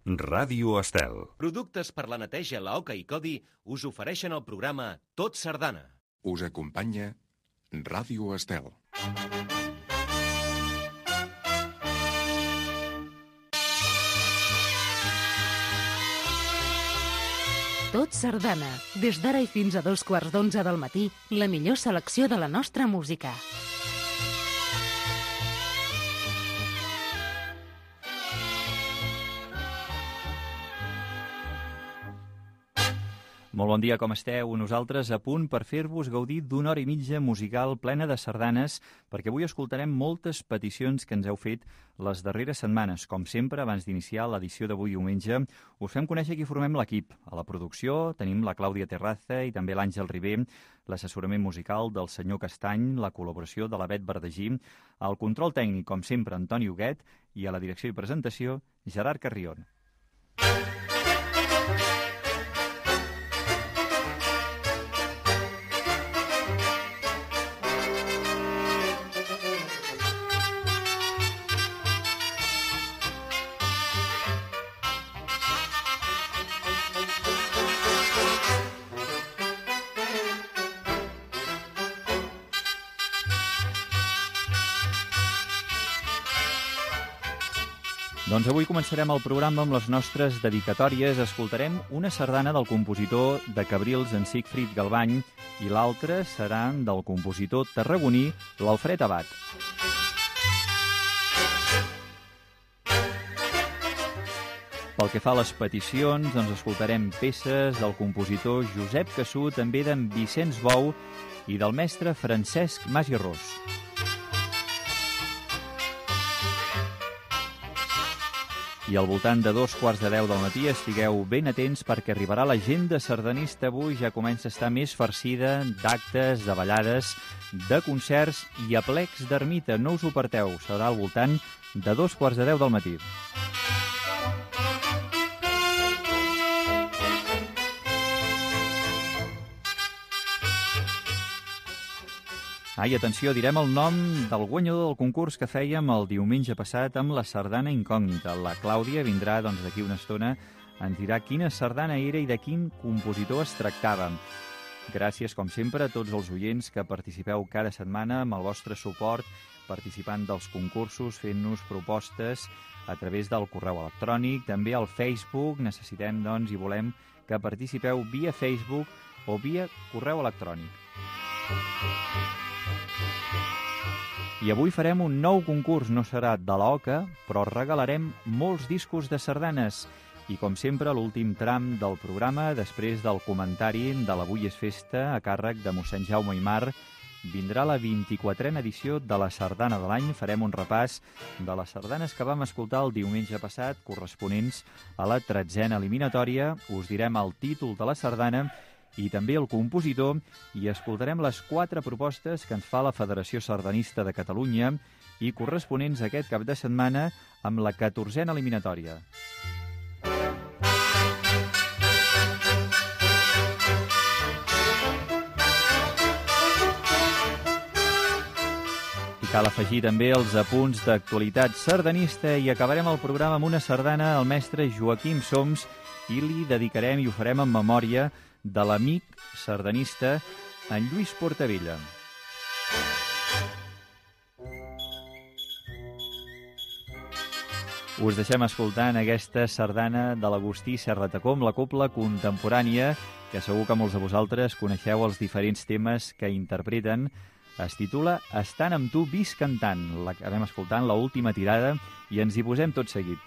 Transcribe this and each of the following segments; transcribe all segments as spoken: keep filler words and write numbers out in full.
Ràdio Estel. Productes per la neteja, la Oca i Codi us ofereixen el programa Tot Sardana. Us acompanya Ràdio Estel. Tot Sardana. Des d'ara i fins a dos quarts d'onze del matí, la millor selecció de la nostra música. Molt bon dia, com esteu? Nosaltres a punt per fer-vos gaudir d'una hora i mitja musical plena de sardanes, perquè avui escoltarem moltes peticions que ens heu fet les darreres setmanes. Com sempre, abans d'iniciar l'edició d'avui diumenge, us fem conèixer qui formem l'equip. A la producció tenim la Clàudia Terraza i també l'Àngel Ribé, l'assessorament musical del senyor Castany, la col·laboració de la Bet Verdegí, el control tècnic, com sempre, Antoni Huguet, i a la direcció i presentació, Gerard Carrion. Doncs avui començarem el programa amb les nostres dedicatòries. Escoltarem una sardana del compositor de Cabrils, en Sigfrid Galvany, i l'altra serà del compositor tarragoní, l'Alfred Abat. Pel que fa a les peticions, doncs escoltarem peces del compositor Josep Cassú, també d'en Vicenç Bou i del mestre Francesc Mas i Ros. I al voltant de dos quarts de deu del matí estigueu ben atents perquè arribarà l'agenda sardanista. Avui ja comença a estar més farcida d'actes, de ballades, de concerts i aplecs d'ermita. No us ho perdeu, serà al voltant de dos quarts de deu del matí. Ai, atenció, direm el nom del guanyador del concurs que fèiem el diumenge passat amb la sardana incògnita. La Clàudia vindrà doncs d'aquí una estona, ens dirà quina sardana era i de quin compositor es tractava. Gràcies, com sempre, a tots els oients que participeu cada setmana amb el vostre suport, participant dels concursos, fent-nos propostes a través del correu electrònic, també al Facebook. Necessitem, doncs, i volem que participeu via Facebook o via correu electrònic. I avui farem un nou concurs, no serà de l'Oca, però regalarem molts discos de sardanes. I com sempre, l'últim tram del programa, després del comentari de l'Avui és festa, a càrrec de mossèn Jaume Aimar, vindrà la vint-i-quatrena edició de la sardana de l'any. Farem un repàs de les sardanes que vam escoltar el diumenge passat, corresponents a la tretzena eliminatòria. Us direm el títol de la sardana i també el compositor, i escoltarem les quatre propostes que ens fa la Federació Sardanista de Catalunya i corresponents aquest cap de setmana amb la catorzena eliminatòria. I cal afegir també els apunts d'actualitat sardanista i acabarem el programa amb una sardana al mestre Joaquim Soms i li dedicarem i ho farem en memòria de l'amic sardanista en Lluís Portavella. Us deixem escoltant aquesta sardana de l'Agustí Serratacó, la cobla contemporània, que segur que molts de vosaltres coneixeu els diferents temes que interpreten. Es titula Estant amb tu visc cantant. L'acabem escoltant l'última tirada i ens hi posem tot seguit.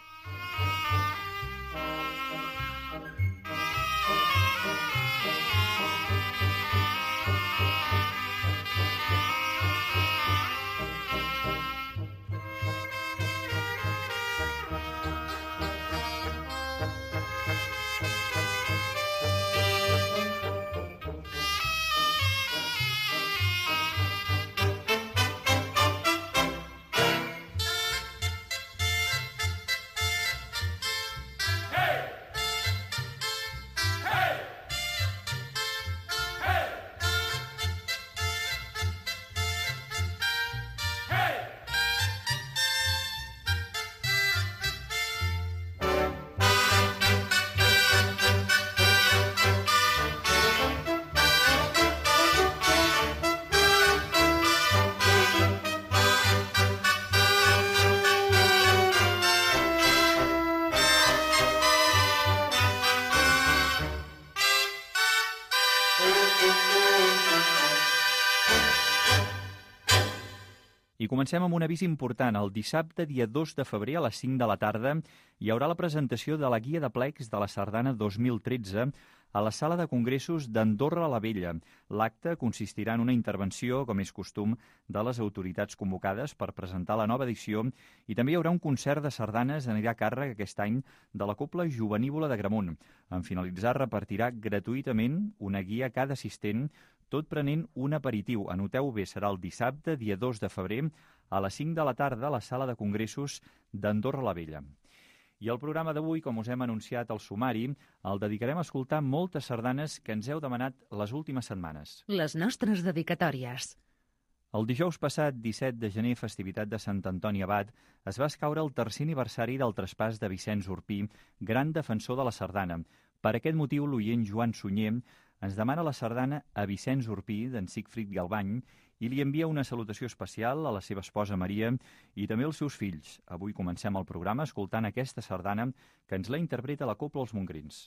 comencem amb un avís important. El dissabte, dia dos de febrer, a les cinc de la tarda, hi haurà la presentació de la Guia de Plecs de la Sardana dos mil tretze a la Sala de Congressos d'Andorra la Vella. L'acte consistirà en una intervenció, com és costum, de les autoritats convocades per presentar la nova edició i també hi haurà un concert de sardanes que anirà a càrrec aquest any de la Cobla Jovenívola d'Agramunt. En finalitzar, repartirà gratuïtament una guia a cada assistent, tot prenent un aperitiu. Anoteu bé, serà el dissabte, dia dos de febrer, a les cinc de la tarda, a la Sala de Congressos d'Andorra la Vella. I el programa d'avui, com us hem anunciat al sumari, el dedicarem a escoltar moltes sardanes que ens heu demanat les últimes setmanes. Les nostres dedicatòries. El dijous passat, disset de gener, festivitat de Sant Antoni Abat, es va escaure el tercer aniversari del traspàs de Vicenç Urpí, gran defensor de la sardana. Per aquest motiu, l'oient Joan Sunyer ens demana la sardana A Vicenç Urpí, d'en Sigfrid Galbany, i li envia una salutació especial a la seva esposa Maria i també als seus fills. Avui comencem el programa escoltant aquesta sardana que ens la interpreta la Cobla Els Montgrins.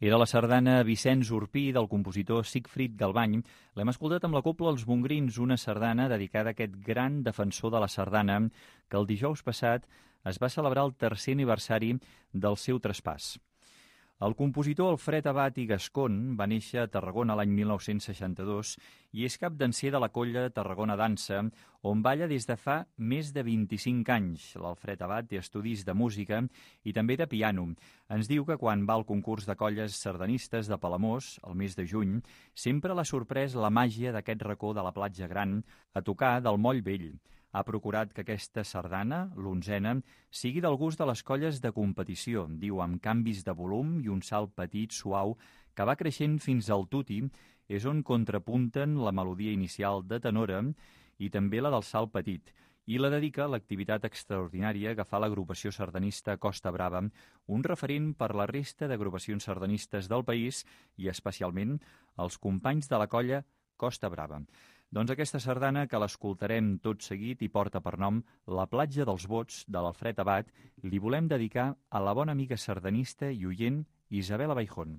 Era la sardana Vicenç Urpí del compositor Sigfrid Galbany. L'hem escoltat amb la cobla Els Mongrins, una sardana dedicada a aquest gran defensor de la sardana que el dijous passat es va celebrar el tercer aniversari del seu traspàs. El compositor Alfred Abat i Gascon va néixer a Tarragona l'any mil nou-cents seixanta-dos i és capdanser de la colla Tarragona Dansa, on balla des de fa més de vint-i-cinc anys. L'Alfred Abat té estudis de música i també de piano. Ens diu que quan va al concurs de colles sardanistes de Palamós, el mes de juny, sempre l'ha sorprès la màgia d'aquest racó de la Platja Gran a tocar del Moll Vell. Ha procurat que aquesta sardana, l'onzena, sigui del gust de les colles de competició, diu, amb canvis de volum i un salt petit, suau, que va creixent fins al tutti, és on contrapunten la melodia inicial de tenora i també la del salt petit, i la dedica a l'activitat extraordinària que fa l'agrupació sardanista Costa Brava, un referent per la resta d'agrupacions sardanistes del país i especialment els companys de la colla Costa Brava. Doncs aquesta sardana, que l'escoltarem tot seguit i porta per nom La platja dels bots, de l'Alfred Abat, li volem dedicar a la bona amiga sardanista i oient Isabel Abaijón.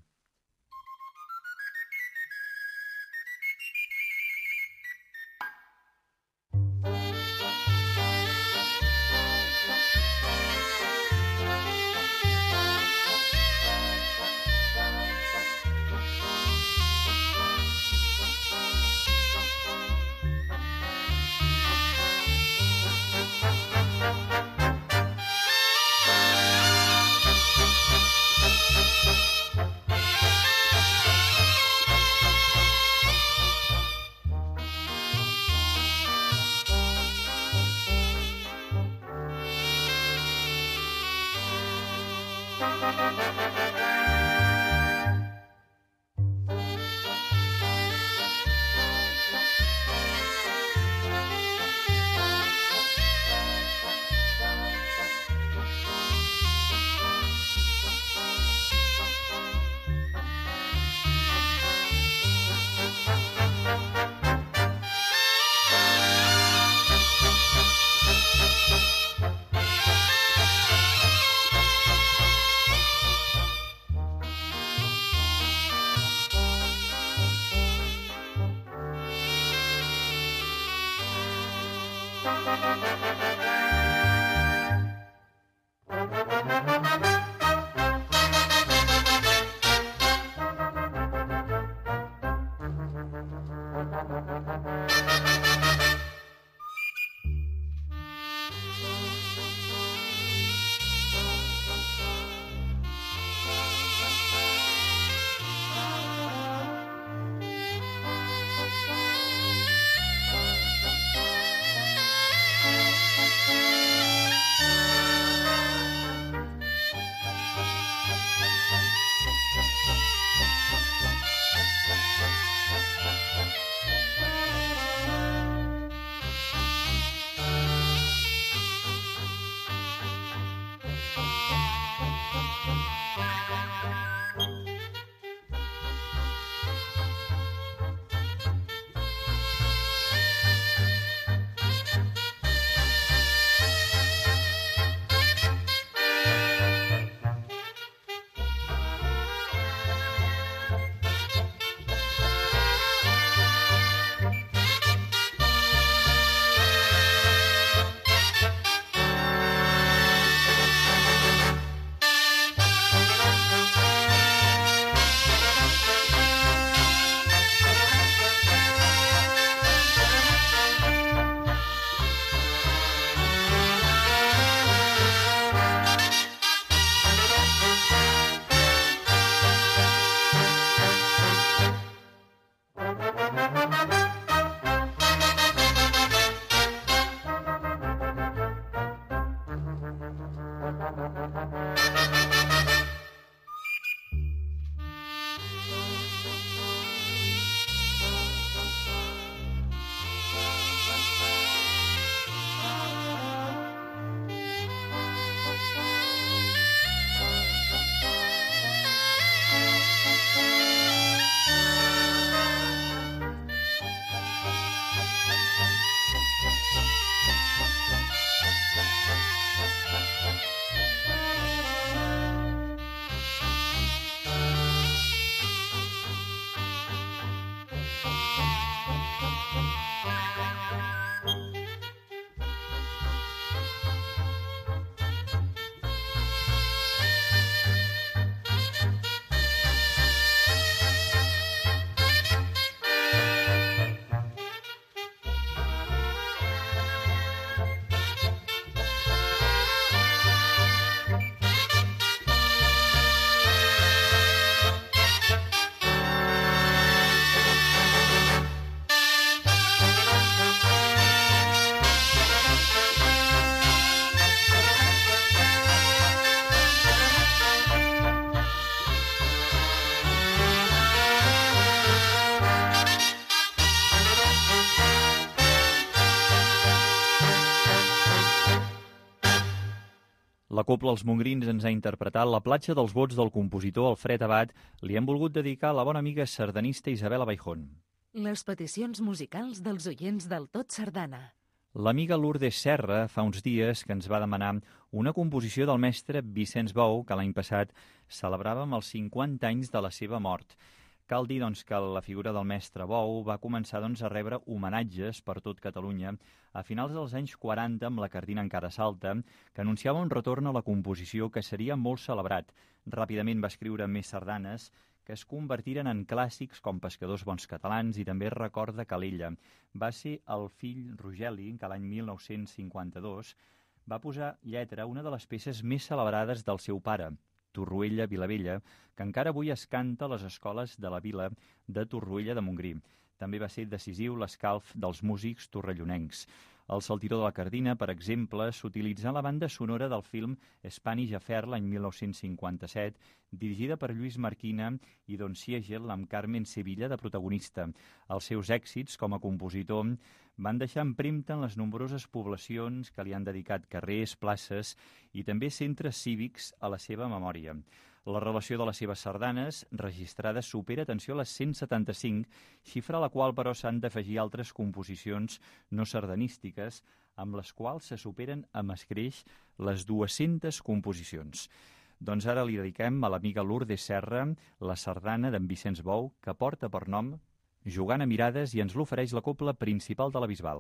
Cobla Els Mongrins ens ha interpretat La platja dels vots del compositor Alfred Abad. Li hem volgut dedicar a la bona amiga sardanista Isabel Abaijón. Les peticions musicals dels oients del Tot Sardana. L'amiga Lourdes Serra fa uns dies que ens va demanar una composició del mestre Vicenç Bou, que l'any passat celebràvem els cinquanta anys de la seva mort. Cal dir doncs, que la figura del mestre Bou va començar doncs, a rebre homenatges per tot Catalunya a finals dels anys quaranta amb la Cardina encara salta, que anunciava un retorn a la composició que seria molt celebrat. Ràpidament va escriure més sardanes que es convertiren en clàssics com Pescadors bons catalans i també Record de Calella. Va ser el fill Rogeli, que l'any mil nou-cents cinquanta-dos va posar lletra a una de les peces més celebrades del seu pare, Torroella Vilavella, que encara avui es canta a les escoles de la vila de Torroella de Montgrí. També va ser decisiu l'escalf dels músics torrellonencs. El Saltiró de la Cardina, per exemple, s'utilitzà en la banda sonora del film Spanish Affair l'any mil nou-cents cinquanta-set, dirigida per Lluís Marquina i Don Siegel amb Carmen Sevilla de protagonista. Els seus èxits com a compositor van deixar empremta en les nombroses poblacions que li han dedicat carrers, places i també centres cívics a la seva memòria. La relació de les seves sardanes registrades supera, atenció, a les cent setanta-cinc, xifra a la qual però s'han d'afegir altres composicions no sardanístiques, amb les quals se superen amb escreix les dues-centes composicions. Doncs ara li dediquem a l'amiga Lourdes Serra la sardana d'en Vicenç Bou, que porta per nom Jugant a mirades, i ens l'ofereix la cobla principal de la Bisbal.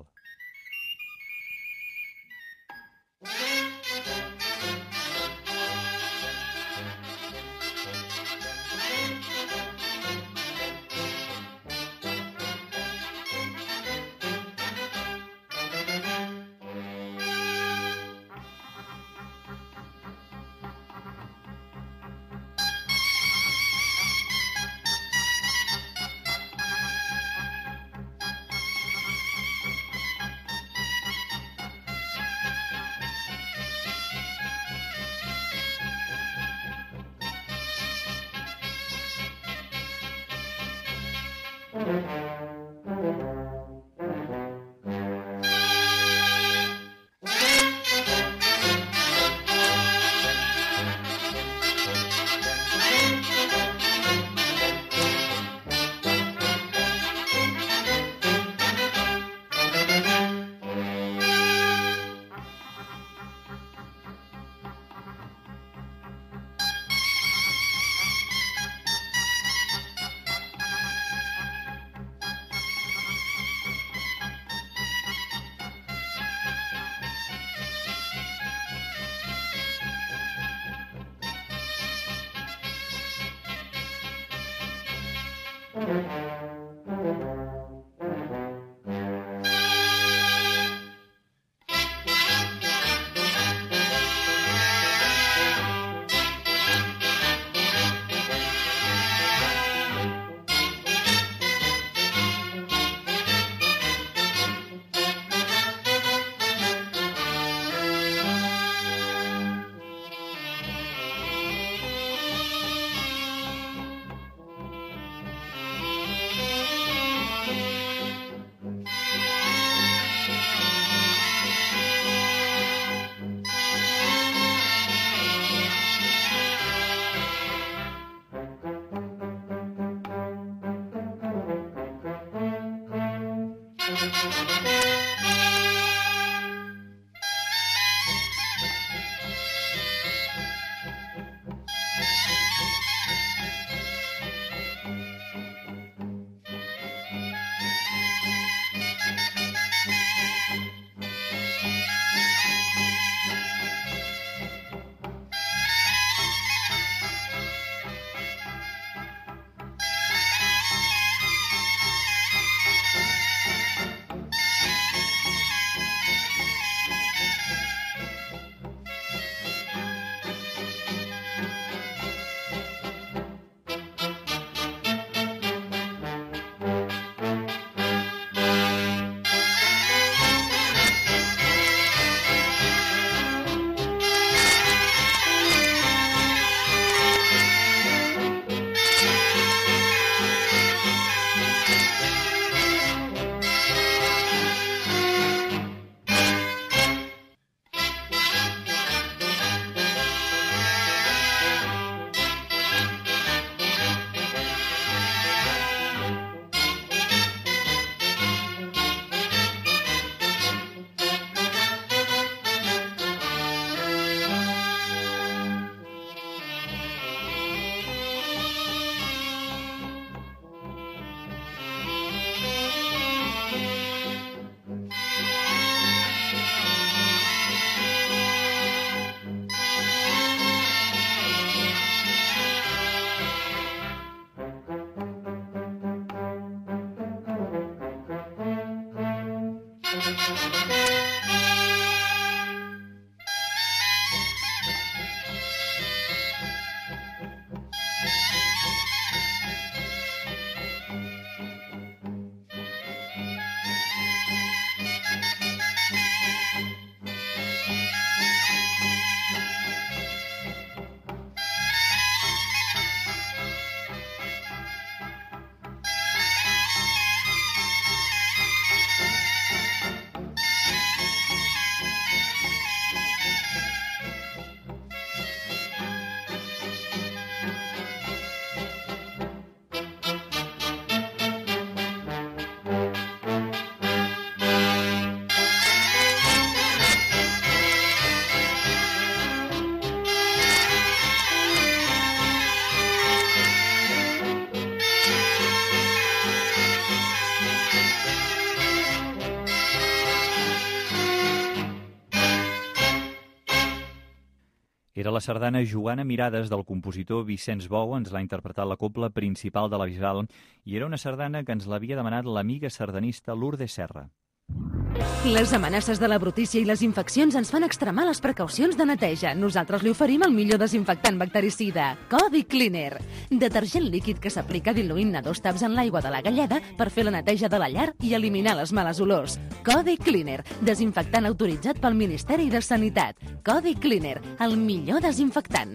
Era la sardana Joana Mirades del compositor Vicenç Bou, ens l'ha interpretat la cobla principal de la Bisbal, i era una sardana que ens l'havia demanat l'amiga sardanista Lourdes Serra. Les amenaces de la brutícia i les infeccions ens fan extremar les precaucions de neteja. Nosaltres li oferim el millor desinfectant bactericida, Codi Cleaner. Detergent líquid que s'aplica diluint a dos taps en l'aigua de la galleda per fer la neteja de la llar i eliminar les males olors. Codi Cleaner, desinfectant autoritzat pel Ministeri de Sanitat. Codi Cleaner, el millor desinfectant.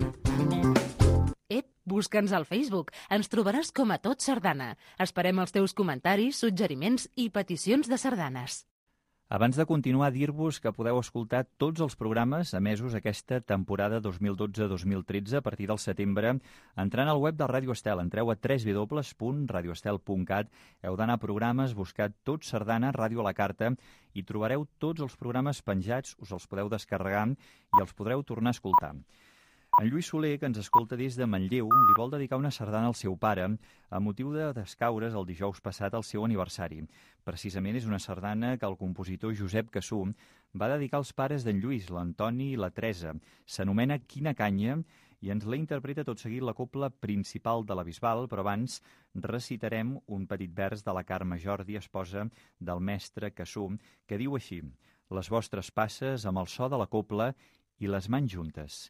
Ep, busca'ns al Facebook. Ens trobaràs com a Tot Sardana. Esperem els teus comentaris, suggeriments i peticions de sardanes. Abans de continuar, dir-vos que podeu escoltar tots els programes emesos aquesta temporada dos mil dotze dos mil tretze a partir del setembre entrant al web de Ràdio Estel. Entreu a w w w punt radio estel punt cat, heu d'anar a programes, buscar Tot Sardana, Ràdio a la Carta i trobareu tots els programes penjats, us els podeu descarregar i els podreu tornar a escoltar. En Lluís Soler, que ens escolta des de Manlleu, li vol dedicar una sardana al seu pare a motiu de descaure's el dijous passat al seu aniversari. Precisament és una sardana que el compositor Josep Cassú va dedicar als pares d'en Lluís, l'Antoni i la Teresa. S'anomena Quina canya i ens la interpreta tot seguit la cobla principal de la Bisbal, però abans recitarem un petit vers de la Carme Jordi, esposa del mestre Cassú, que diu així: les vostres passes amb el so de la cobla i les mans juntes.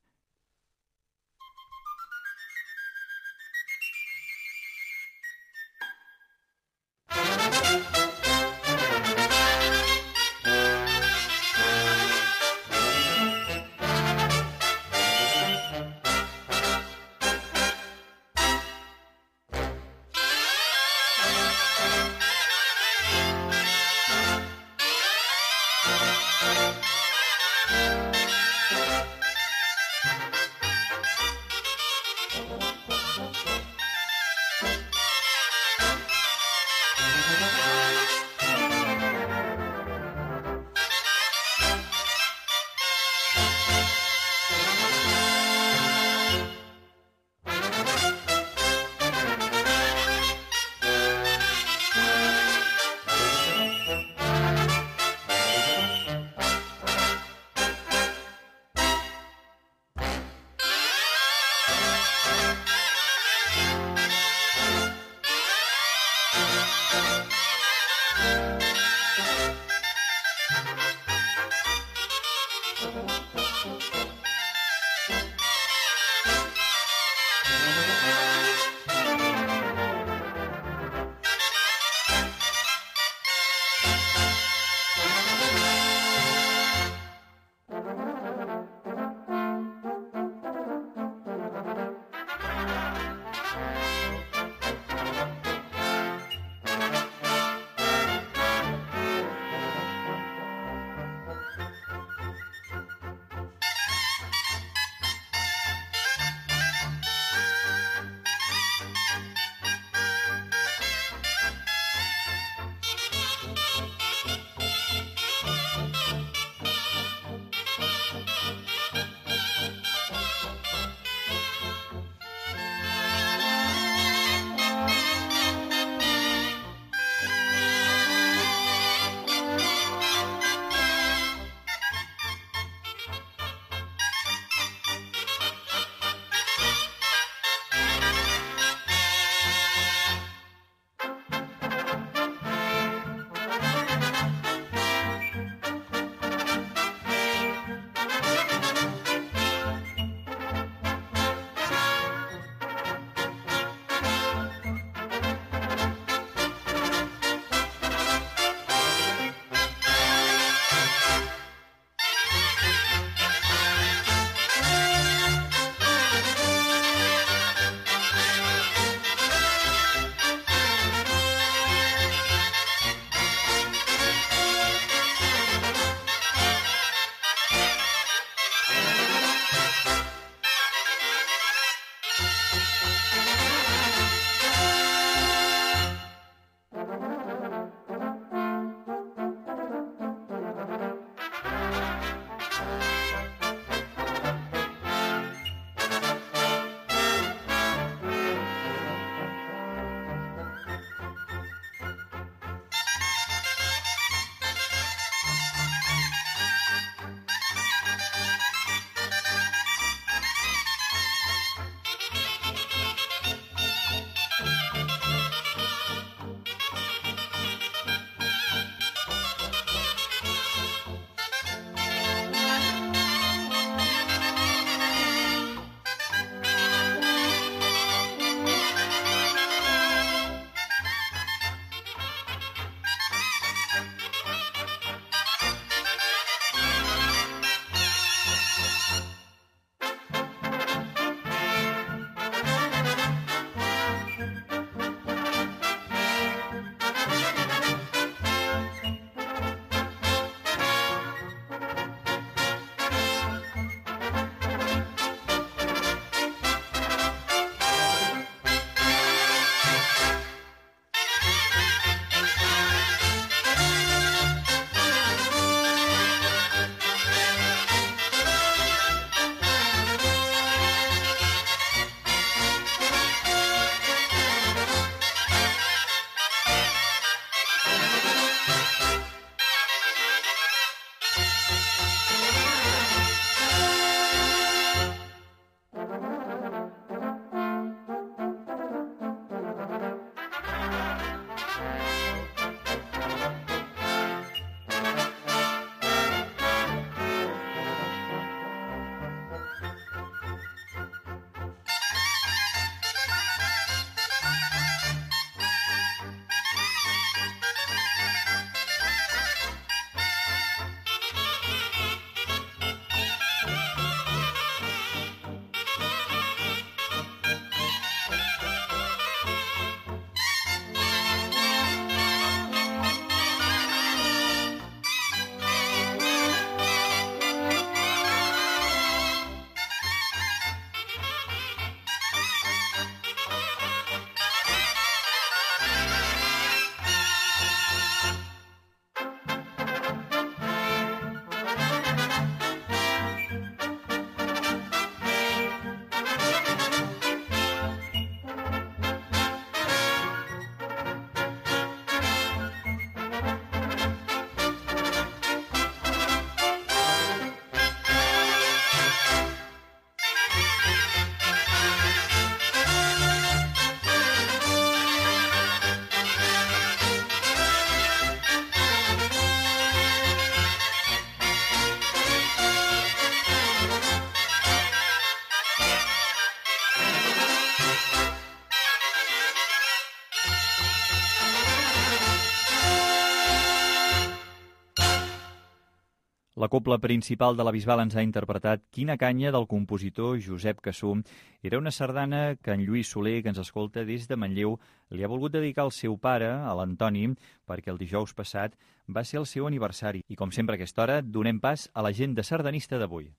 La cobla principal de la Bisbal ens ha interpretat Quina canya, del compositor Josep Cassú. Era una sardana que en Lluís Soler, que ens escolta des de Manlleu, li ha volgut dedicar al seu pare, a l'Antoni, perquè el dijous passat va ser el seu aniversari. I com sempre a aquesta hora, donem pas a l'agenda sardanista d'avui.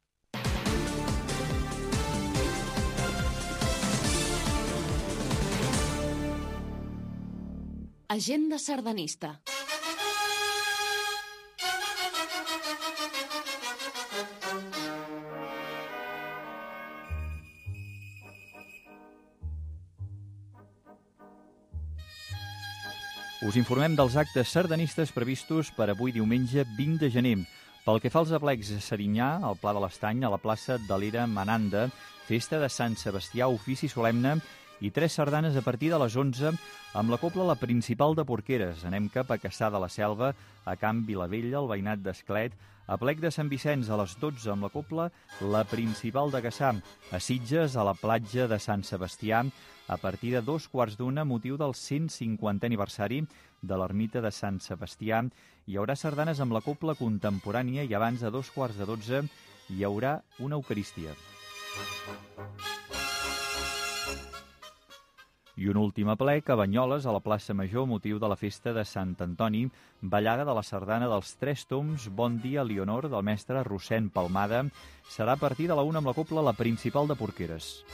Agenda sardanista. Us informem dels actes sardanistes previstos per avui diumenge vint de gener. Pel que fa als aplecs a Serinyà, al Pla de l'Estany, a la plaça de l'Era Mananda, festa de Sant Sebastià, ofici solemne i tres sardanes a partir de les onze amb la cobla La Principal de Porqueres. Anem cap a Cassà de la Selva, a Camp Vilavella, al veïnat d'Esclet, a Plec de Sant Vicenç a les dotze amb la cobla La Principal de Cassà, a Sitges, a la platja de Sant Sebastià, a partir de dos quarts d'una, motiu del cent cinquantè aniversari de l'ermita de Sant Sebastià. Hi haurà sardanes amb la cobla contemporània i abans de dos quarts de dotze hi haurà una eucaristia. I un últim aplec a Banyoles, a la plaça Major, motiu de la festa de Sant Antoni, ballada de la sardana dels Tres Toms, Bon dia, Leonor, del mestre Rossèn Palmada. Serà a partir de la una amb la cobla La Principal de Porqueres.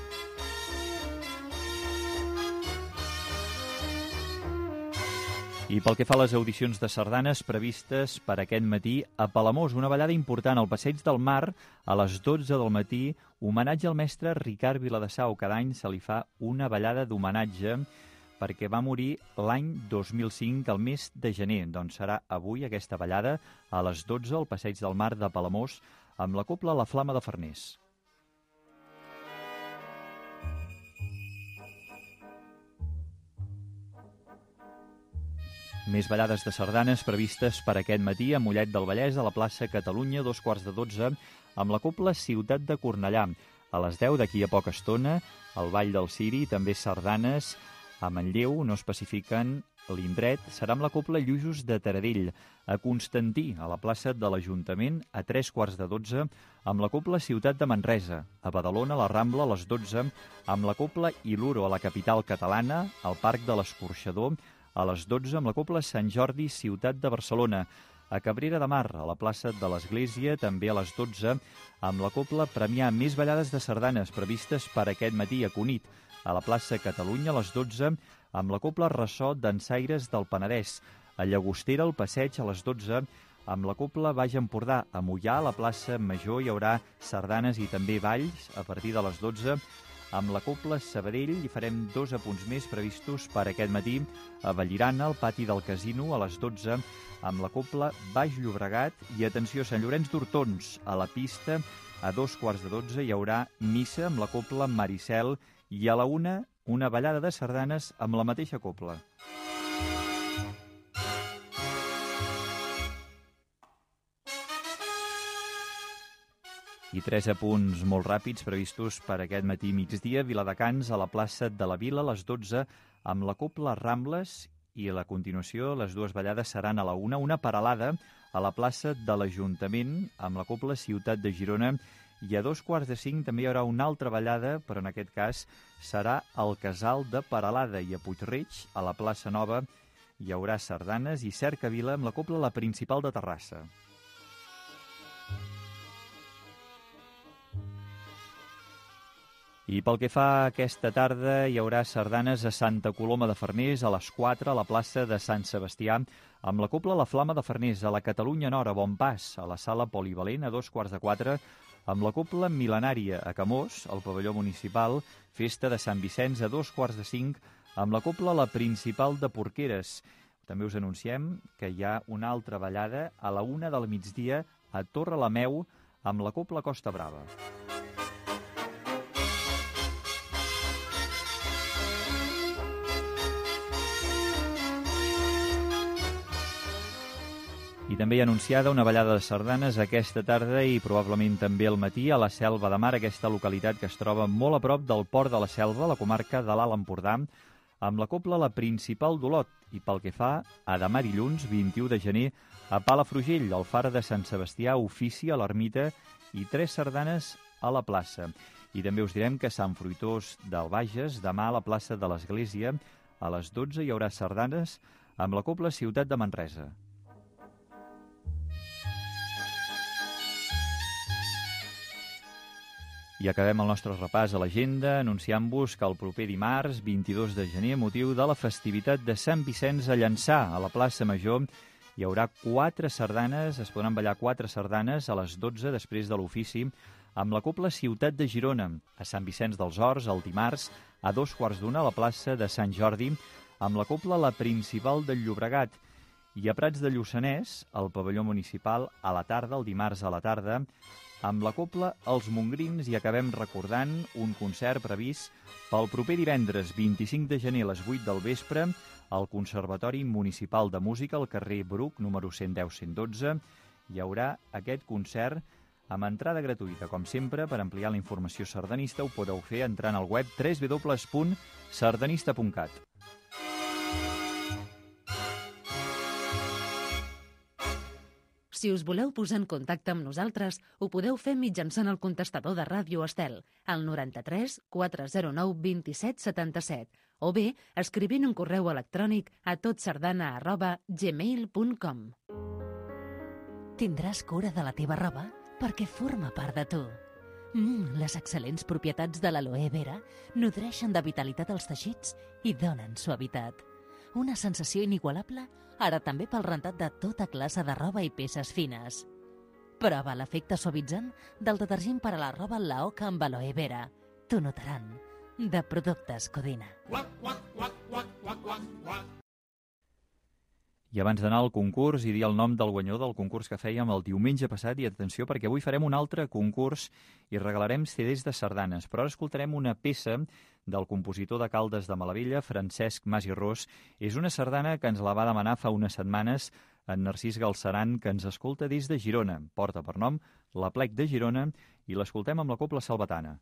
I pel que fa a les audicions de sardanes previstes per aquest matí, a Palamós, una ballada important al Passeig del Mar, a les dotze del matí, homenatge al mestre Ricard Viladasau. Cada any se li fa una ballada d'homenatge perquè va morir l'any dos mil cinc, al mes de gener. Doncs serà avui aquesta ballada a les dotze al Passeig del Mar de Palamós amb la cobla La Flama de Farners. Més ballades de sardanes previstes per aquest matí a Mollet del Vallès, a la plaça Catalunya, dos quarts de dotze, amb la cobla Ciutat de Cornellà. A les deu, d'aquí a poca estona, al Vall del Ciri, també sardanes. A Manlleu no especifiquen l'indret, serà amb la cobla Lluïsos de Taradell. A Constantí, a la plaça de l'Ajuntament, a tres quarts de dotze, amb la cobla Ciutat de Manresa. A Badalona, a la Rambla, a les dotze, amb la cobla Iluro, a la capital catalana, al Parc de l'Escorxador, a les dotze amb la cobla Sant Jordi, Ciutat de Barcelona. A Cabrera de Mar, a la plaça de l'Església, també a les dotze, amb la cobla Premià. Més ballades de sardanes previstes per aquest matí a Cunit, a la plaça Catalunya, a les dotze, amb la cobla Ressò d'Ensaires del Penedès. A Llagostera, al Passeig, a les dotze, amb la cobla Baix Empordà. A Moià, a la plaça Major, hi haurà sardanes i també balls a partir de les dotze, amb la cobla Sabadell. I farem dos apunts més previstos per aquest matí a Vallirana, al pati del Casino, a les dotze, amb la cobla Baix Llobregat. I atenció, Sant Llorenç d'Hortons, a la pista, a dos quarts de dotze hi haurà missa amb la cobla Maricel i a la una una ballada de sardanes amb la mateixa cobla. I tres apunts molt ràpids previstos per aquest matí migdia. Viladecans, a la plaça de la Vila, a les dotze, amb la cobla Rambles. I a la continuació, les dues ballades seran a la una, una paralada a la plaça de l'Ajuntament, amb la cobla Ciutat de Girona. I a dos quarts de cinc també hi haurà una altra ballada, però en aquest cas serà al Casal de Peralada. I a Puig-reig, a la plaça Nova, hi haurà sardanes i cercavila amb la cobla La Principal de Terrassa. I pel que fa a aquesta tarda, hi haurà sardanes a Santa Coloma de Farners, a les quatre, a la plaça de Sant Sebastià, amb la cobla La Flama de Farners. A la Catalunya Nord, a Bonpas, a la sala polivalent, a dos quarts de quatre, amb la cobla Mil·lenària. A Camós, al pavelló municipal, festa de Sant Vicenç, a dos quarts de cinc, amb la cobla La Principal de Porqueres. També us anunciem que hi ha una altra ballada a la una del migdia a Torrelameu, amb la cobla Costa Brava. I també hi ha anunciada una ballada de sardanes aquesta tarda i probablement també al matí a la Selva de Mar, aquesta localitat que es troba molt a prop del Port de la Selva, la comarca de l'Alt Empordà, amb la cobla La Principal d'Olot i pel que fa a demà dilluns, vint-i-u de gener, a Palafrugell, el far de Sant Sebastià, ofici a l'ermita i tres sardanes a la plaça. I també us direm que a Sant Fruitós del Bages, demà a la plaça de l'Església, a les dotze hi haurà sardanes amb la cobla Ciutat de Manresa. I acabem el nostre repàs a l'agenda anunciant-vos que el proper dimarts, vint-i-dos de gener, a motiu de la festivitat de Sant Vicenç a Llançà, a la plaça Major, hi haurà quatre sardanes, es podran ballar quatre sardanes a les dotze després de l'ofici, amb la cobla Ciutat de Girona, a Sant Vicenç dels Horts, el dimarts, a dos quarts d'una a la plaça de Sant Jordi, amb la cobla La Principal del Llobregat, i a Prats de Lluçanès, al pavelló municipal, a la tarda, el dimarts a la tarda, amb la cobla Els Mongrins, i acabem recordant un concert previst pel proper divendres vint-i-cinc de gener a les vuit del vespre al Conservatori Municipal de Música al carrer Bruc, número cent deu cent dotze. Hi haurà aquest concert amb entrada gratuïta. Com sempre, per ampliar la informació sardanista ho podeu fer entrant al web w w w punt sardanista punt cat. Si us voleu posar en contacte amb nosaltres, ho podeu fer mitjançant el contestador de Ràdio Estel, al noranta-tres quatre zero nou vint set setanta-set, o bé escrivint un correu electrònic a totsardana arroba gmail punt com. Tindràs cura de la teva roba perquè forma part de tu. Mm, les excel·lents propietats de l'aloe vera nodreixen de vitalitat els teixits i donen suavitat. Una sensació inigualable ara també pel rentat de tota classe de roba i peces fines. Prova l'efecte suavitzant del detergent per a la roba La Oca amb aloe vera. T'ho notaran. De Productes Codina. I abans d'anar al concurs i dir el nom del guanyador del concurs que fèiem el diumenge passat, i atenció perquè avui farem un altre concurs i regalarem C Ds de sardanes, però ara escoltarem una peça del compositor de Caldes de Malavella, Francesc Mas i Ros. És una sardana que ens la va demanar fa unes setmanes en Narcís Galceran, que ens escolta des de Girona. Porta per nom La Plec de Girona i l'escoltem amb la cobla salvatana.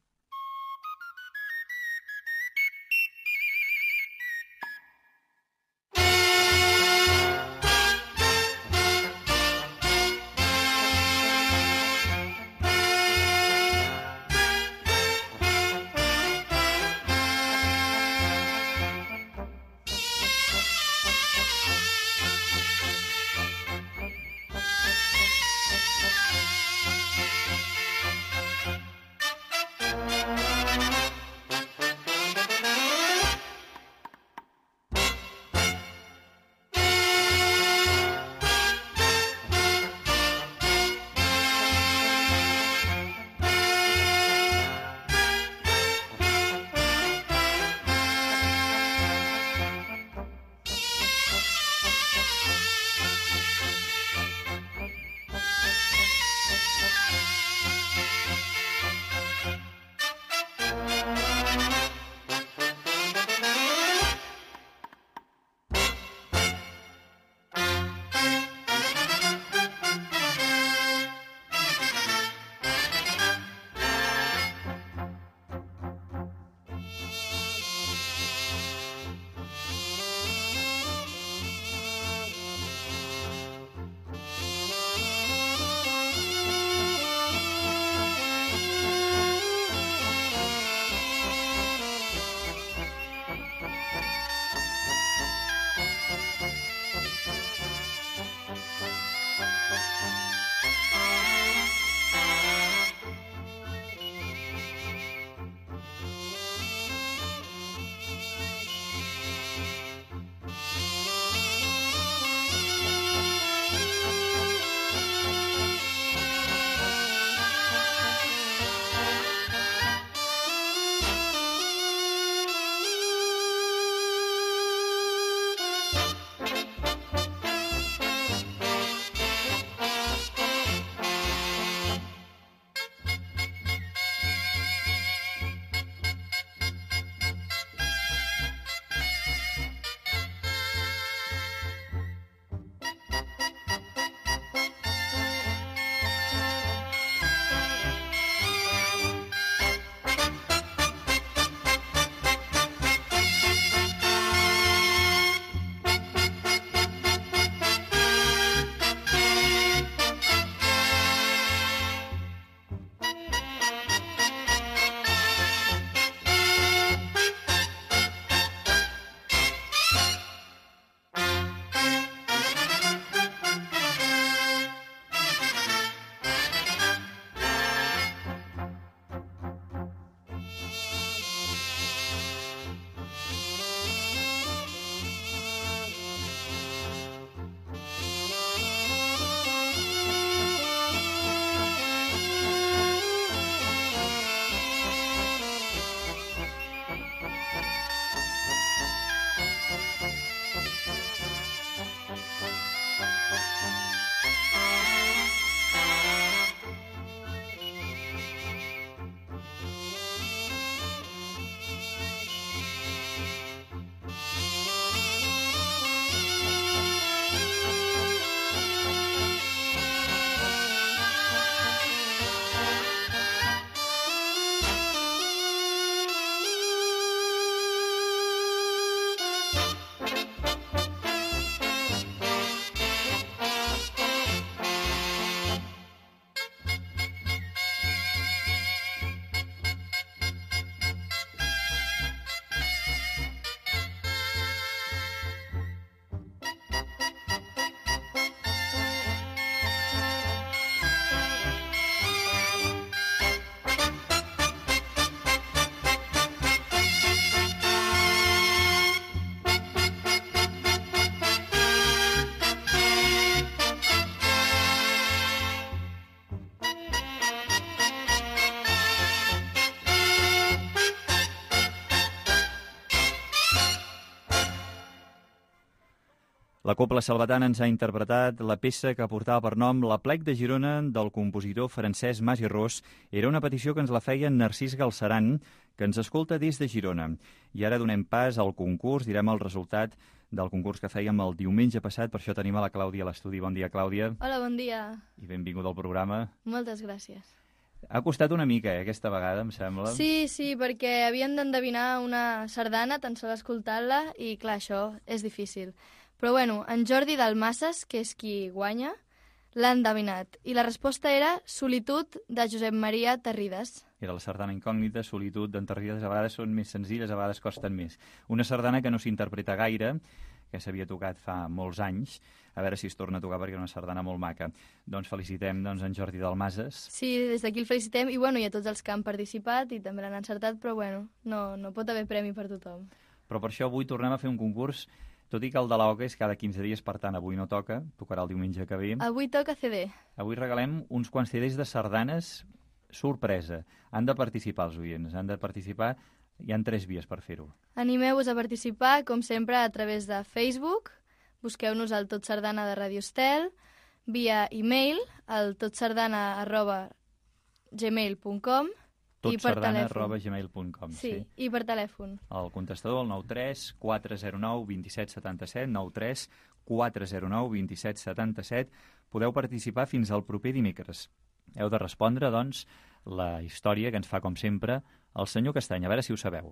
La Cobla Salvatana ens ha interpretat la peça que portava per nom La plec de Girona del compositor Francesc Mas i Ros. Era una petició que ens la feia Narcís Galceran, que ens escolta des de Girona. I ara donem pas al concurs, direm el resultat del concurs que fèiem el diumenge passat, per això tenim a la Clàudia a l'estudi. Bon dia, Clàudia. Hola, bon dia. I benvinguda al programa. Moltes gràcies. Ha costat una mica, eh, aquesta vegada, em sembla. Sí, sí, perquè havíem d'endevinar una sardana, tan sol escoltant-la, i clar, això és difícil. Però bueno, en Jordi Dalmases, que és qui guanya, l'ha endevinat. I la resposta era Solitud, de Josep Maria Terrides. Era la sardana incògnita, Solitud d'en Terrides. A vegades són més senzilles, a vegades costen més. Una sardana que no s'interpreta gaire, que s'havia tocat fa molts anys. A veure si es torna a tocar perquè és una sardana molt maca. Doncs felicitem doncs, en Jordi Dalmases. Sí, des d'aquí el felicitem i, bueno, i a tots els que han participat i també l'han encertat, però bueno, no, no pot haver premi per tothom. Però per això avui tornem a fer un concurs, tot i que el de l'Oca és cada quinze dies, per tant avui no toca, tocarà el diumenge que ve. Avui toca C D. Avui regalem uns quants C Ds de sardanes sorpresa. Han de participar els oients, han de participar. Hi ha tres vies per fer-ho. Animeu-vos a participar, com sempre, a través de Facebook. Busqueu-nos al Tot Sardana de Radio Estel, via e-mail, al totsardana arroba gmail punt com i per totsardana telèfon. arroba gmail punt com. Sí, sí, i per telèfon. El contestador, el nou tres quatre zero nou dos set set set, nou tres quatre zero nou dos set set set. Podeu participar fins al proper dimecres. Heu de respondre, doncs, la història que ens fa, com sempre, el senyor Castany. A veure si ho sabeu.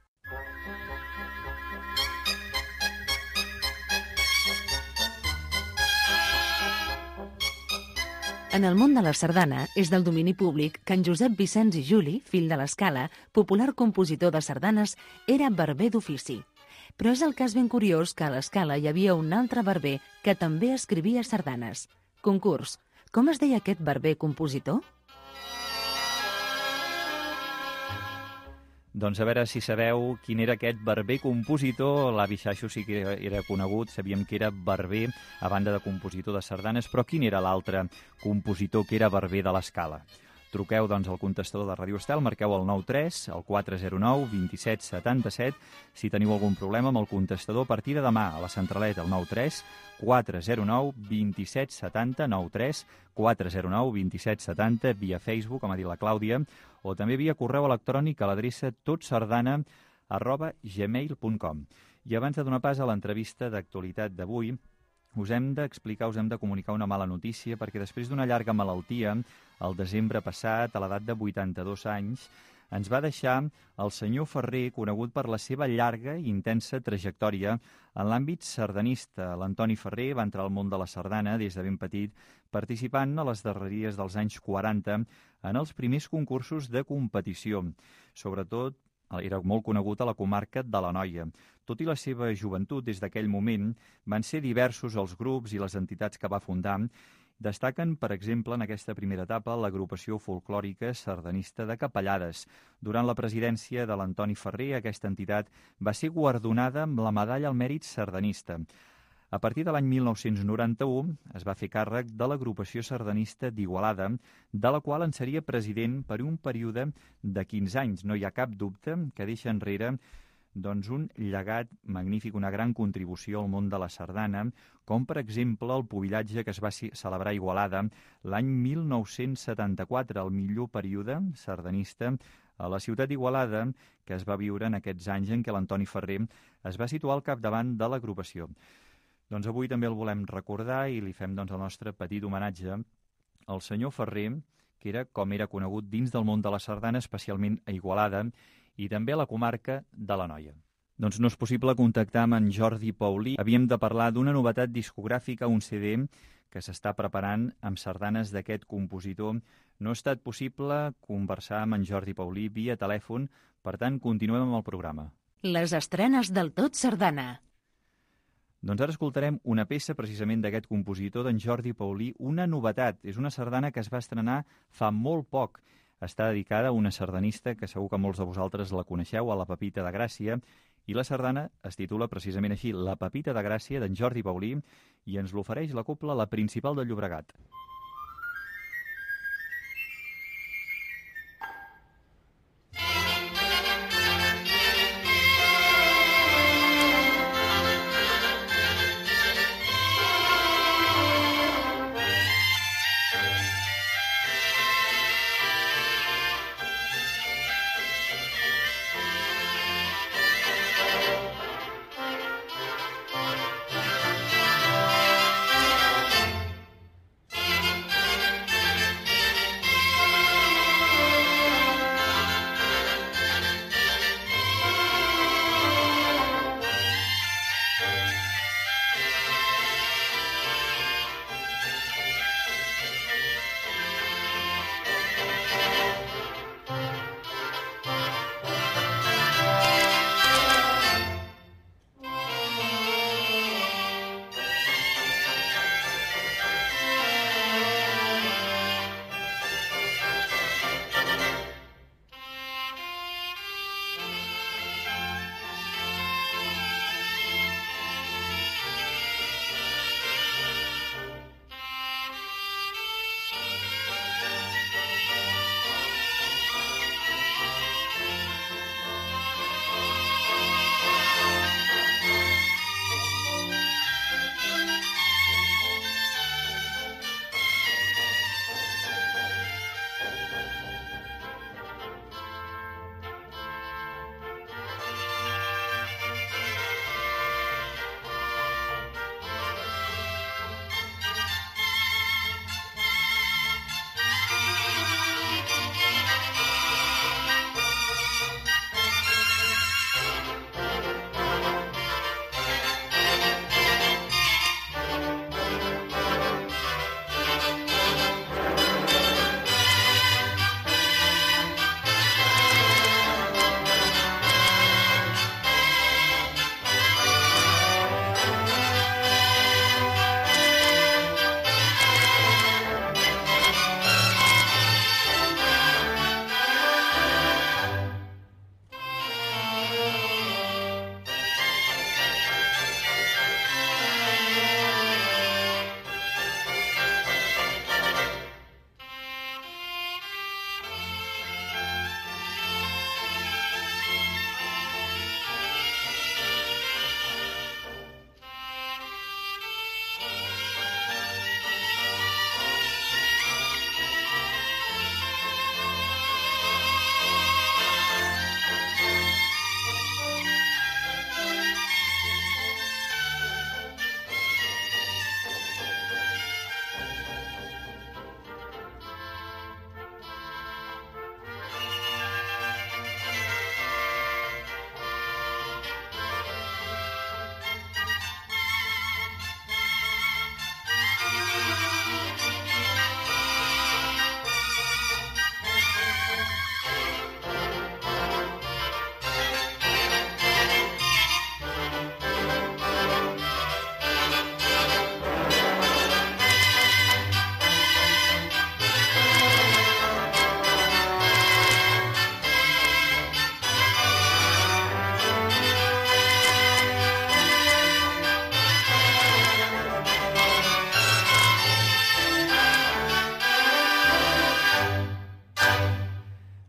En el món de la sardana és del domini públic que en Josep Vicenç i Juli, fill de l'Escala, popular compositor de sardanes, era barber d'ofici. Però és el cas ben curiós que a l'Escala hi havia un altre barber que també escrivia sardanes. Concurs. Com es deia aquest barber compositor? Doncs a veure si sabeu quin era aquest barber compositor. L'avi Xaixo sí que era conegut, sabíem que era barber a banda de compositor de sardanes, però quin era l'altre compositor que era barber de l'Escala? Truqueu, doncs, al contestador de Ràdio Estel, marqueu el nou tres, el quatre zero nou dos set set set. Si teniu algun problema amb el contestador, a partir de demà a la centraleta, el nou tres quatre zero nou dos set set zero, nou tres quatre zero nou dos set set zero, via Facebook, com ha dit la Clàudia, o també via correu electrònic a l'adreça totsardana arroba gmail punt com. I abans de donar pas a l'entrevista d'actualitat d'avui, us hem d'explicar, us hem de comunicar una mala notícia, perquè després d'una llarga malaltia, el desembre passat, a l'edat de vuitanta-dos anys, ens va deixar el senyor Ferrer, conegut per la seva llarga i intensa trajectòria en l'àmbit sardanista. L'Antoni Ferrer va entrar al món de la sardana des de ben petit, participant a les darreries dels anys quaranta en els primers concursos de competició. Sobretot, era molt conegut a la comarca de l'Anoia. Tot i la seva joventut, des d'aquell moment, van ser diversos els grups i les entitats que va fundar. Destaquen, per exemple, en aquesta primera etapa, l'agrupació folclòrica sardanista de Capellades. Durant la presidència de l'Antoni Ferrer, aquesta entitat va ser guardonada amb la medalla al mèrit sardanista. A partir de l'any mil nou-cents noranta-u es va fer càrrec de l'agrupació sardanista d'Igualada, de la qual en seria president per un període de quinze anys. No hi ha cap dubte que deixa enrere doncs, un llegat magnífic, una gran contribució al món de la sardana, com per exemple el pubillatge que es va celebrar a Igualada l'any mil nou-cents setanta-quatre, el millor període sardanista a la ciutat d'Igualada, que es va viure en aquests anys en què l'Antoni Ferrer es va situar al capdavant de l'agrupació. Doncs avui també el volem recordar i li fem doncs, el nostre petit homenatge al senyor Ferrer, que era com era conegut dins del món de la sardana, especialment a Igualada i també a la comarca de l'Anoia. Doncs no és possible contactar amb en Jordi Paulí. Havíem de parlar d'una novetat discogràfica, un C D que s'està preparant amb sardanes d'aquest compositor. No ha estat possible conversar amb en Jordi Paulí via telèfon, per tant, continuem amb el programa. Les estrenes del Tot Sardana. Doncs ara escoltarem una peça precisament d'aquest compositor, d'en Jordi Paulí, una novetat. És una sardana que es va estrenar fa molt poc. Està dedicada a una sardanista que segur que molts de vosaltres la coneixeu, a la Pepita de Gràcia, i la sardana es titula precisament així, La Pepita de Gràcia, d'en Jordi Paulí, i ens l'ofereix la cobla La Principal de Llobregat.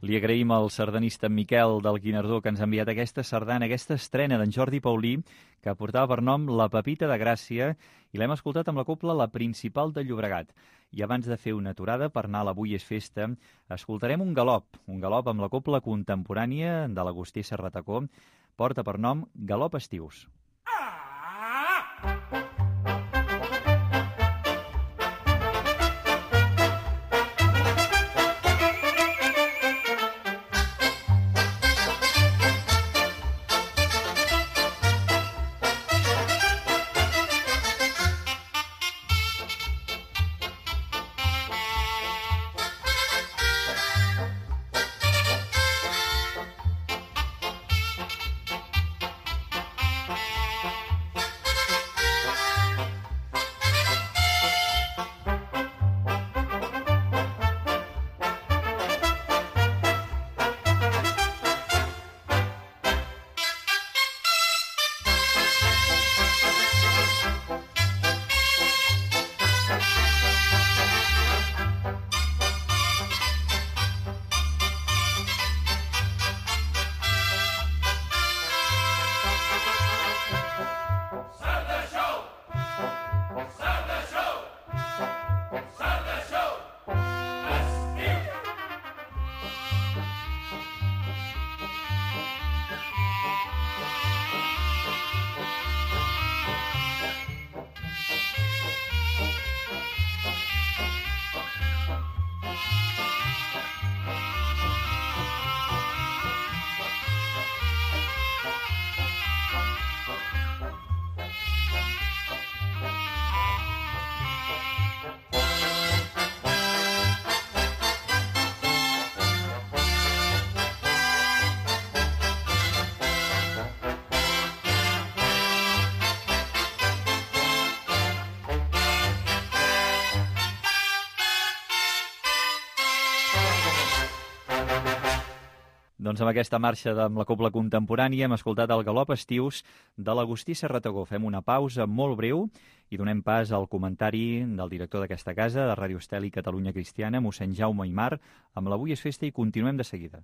Li agraïm al sardanista Miquel del Guinardó que ens ha enviat aquesta sardana, aquesta estrena d'en Jordi Paulí, que portava per nom La Pepita de Gràcia, i l'hem escoltat amb la cobla La Principal de Llobregat. I abans de fer una aturada per anar a l'Avui és festa, escoltarem un galop, un galop amb la cobla contemporània de l'Agustí Serratacó, porta per nom Galop Estius. Doncs amb aquesta marxa amb la cobla contemporània hem escoltat el Galop Estius de l'Agustí Serratacó. Fem una pausa molt breu i donem pas al comentari del director d'aquesta casa, de Ràdio Estel i Catalunya Cristiana, mossèn Jaume Aimar, amb l'Avui és festa, i continuem de seguida.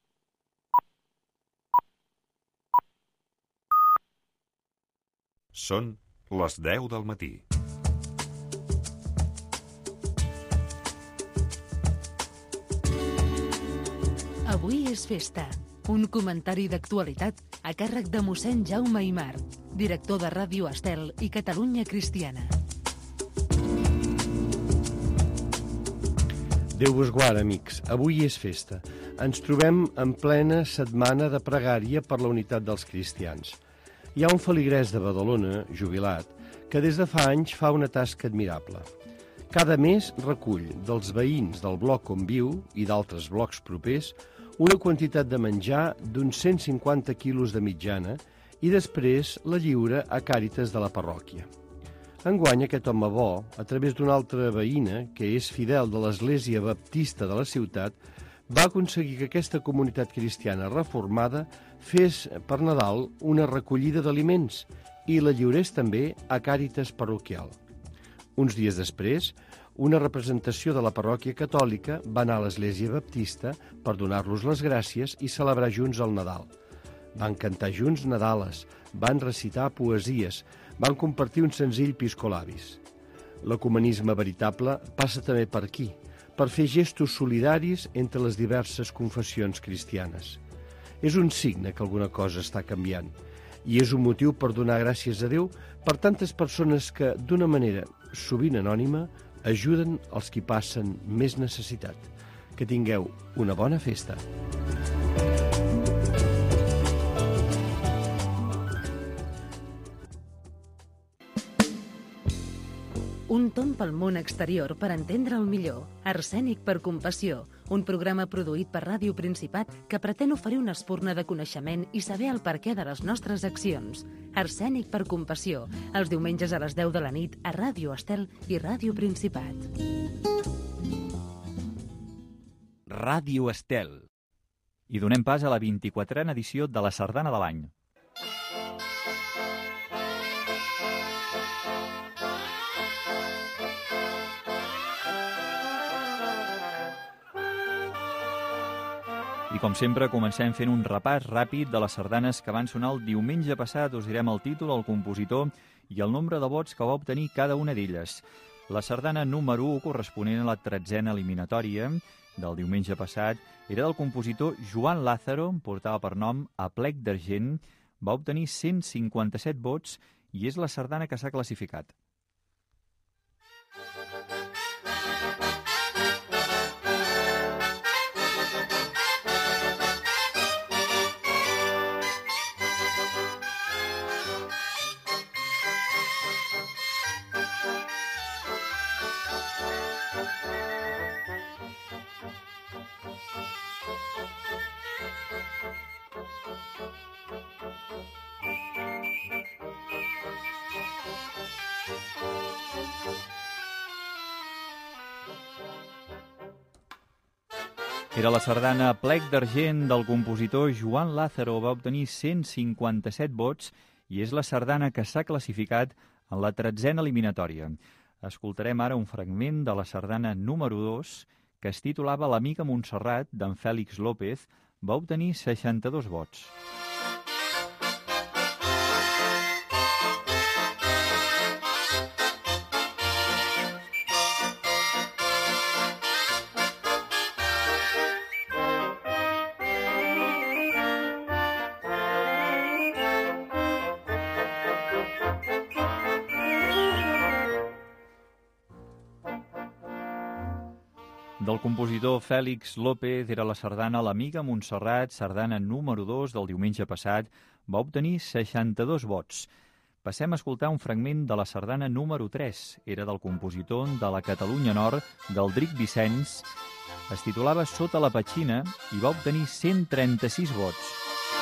Són les deu del matí. Avui és festa. Un comentari d'actualitat a càrrec de mossèn Jaume Aimar, director de Ràdio Estel i Catalunya Cristiana. Déu vos guard, amics. Avui és festa. Ens trobem en plena setmana de pregària per la unitat dels cristians. Hi ha un feligrès de Badalona, jubilat, que des de fa anys fa una tasca admirable. Cada mes recull dels veïns del bloc on viu i d'altres blocs propers una quantitat de menjar d'uns cent cinquanta quilos de mitjana i després la lliura a Càritas de la parròquia. Enguany, aquest home bo, a través d'una altra veïna, que és fidel de l'Església Baptista de la ciutat, va aconseguir que aquesta comunitat cristiana reformada fes per Nadal una recollida d'aliments i la lliurés també a Càritas parroquial. Uns dies després, una representació de la parròquia catòlica va anar a l'Església Baptista per donar-los les gràcies i celebrar junts el Nadal. Van cantar junts Nadales, van recitar poesies, van compartir un senzill piscolabis. L'ecumenisme veritable passa també per aquí, per fer gestos solidaris entre les diverses confessions cristianes. És un signe que alguna cosa està canviant i és un motiu per donar gràcies a Déu per tantes persones que, d'una manera sovint anònima, ajuden els qui passen més necessitat. Que tingueu una bona festa. Un tomb pel món exterior per entendre'l millor. Arsènic per compassió, un programa produït per Ràdio Principat que pretén oferir una espurna de coneixement i saber el perquè de les nostres accions. Arsènic per compassió, els diumenges a les deu de la nit a Ràdio Estel i Ràdio Principat. Ràdio Estel. I donem pas a la vint-i-quatrena edició de la Sardana de l'any. com sempre, comencem fent un repàs ràpid de les sardanes que van sonar el diumenge passat. Us direm el títol, el compositor i el nombre de vots que va obtenir cada una d'elles. La sardana número u, corresponent a la tretzena eliminatòria del diumenge passat, era del compositor Joan Lázaro, portava per nom Aplec d'Argent, va obtenir cent cinquanta-set vots i és la sardana que s'ha classificat. Era la sardana Plec d'Argent del compositor Joan Lázaro, va obtenir cent cinquanta-set vots i és la sardana que s'ha classificat en la tretzena eliminatòria. Escoltarem ara un fragment de la sardana número dos, que es titulava L'amiga Montserrat, d'en Fèlix López, va obtenir seixanta-dos vots. Del compositor Fèlix López era la sardana L'amiga Montserrat, sardana número dos del diumenge passat, va obtenir seixanta-dos vots. Passem a escoltar un fragment de la sardana número tres. Era del compositor de la Catalunya Nord, Galdric Vicenç. Es titulava Sota la petxina i va obtenir cent trenta-sis vots.